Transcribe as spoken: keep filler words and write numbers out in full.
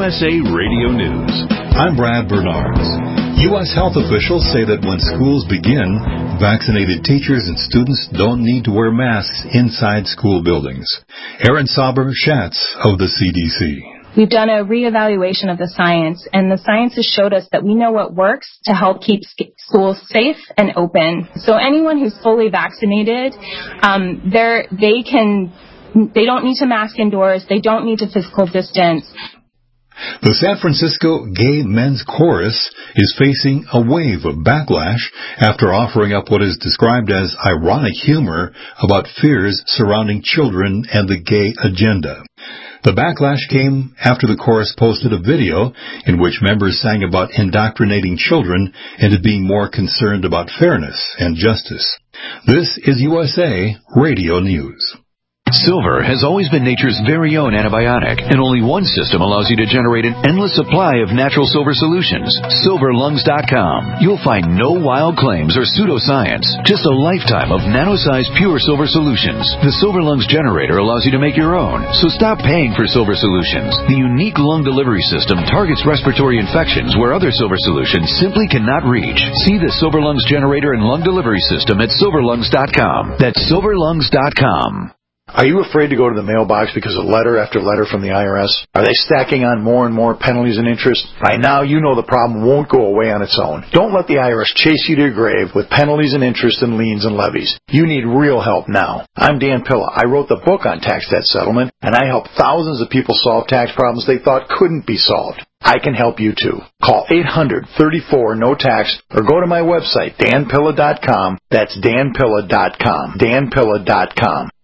S A Radio News. I'm Brad Bernards. U S health officials say that when schools begin, vaccinated teachers and students don't need to wear masks inside school buildings. Erin Sauber-Schatz of the C D C. We've done a reevaluation of the science, and the science has showed us that we know what works to help keep schools safe and open. So anyone who's fully vaccinated, um, they're, they can, they don't need to mask indoors. They don't need to physical distance. The San Francisco Gay Men's Chorus is facing a wave of backlash after offering up what is described as ironic humor about fears surrounding children and the gay agenda. The backlash came after the chorus posted a video in which members sang about indoctrinating children into being more concerned about fairness and justice. This is U S A Radio News. Silver has always been nature's very own antibiotic, and only one system allows you to generate an endless supply of natural silver solutions. silver lungs dot com. You'll find no wild claims or pseudoscience, just a lifetime of nano-sized pure silver solutions. The Silver Lungs generator allows you to make your own, so stop paying for silver solutions. The unique lung delivery system targets respiratory infections where other silver solutions simply cannot reach. See the Silver Lungs generator and lung delivery system at silver lungs dot com. That's silver lungs dot com. Are you afraid to go to the mailbox because of letter after letter from the I R S? Are they stacking on more and more penalties and interest? By now, you know the problem won't go away on its own. Don't let the I R S chase you to your grave with penalties and interest and liens and levies. You need real help now. I'm Dan Pilla. I wrote the book on tax debt settlement, and I help thousands of people solve tax problems they thought couldn't be solved. I can help you too. Call eight hundred, thirty-four, no tax or go to my website, dan pilla dot com. That's dan pilla dot com. dan pilla dot com.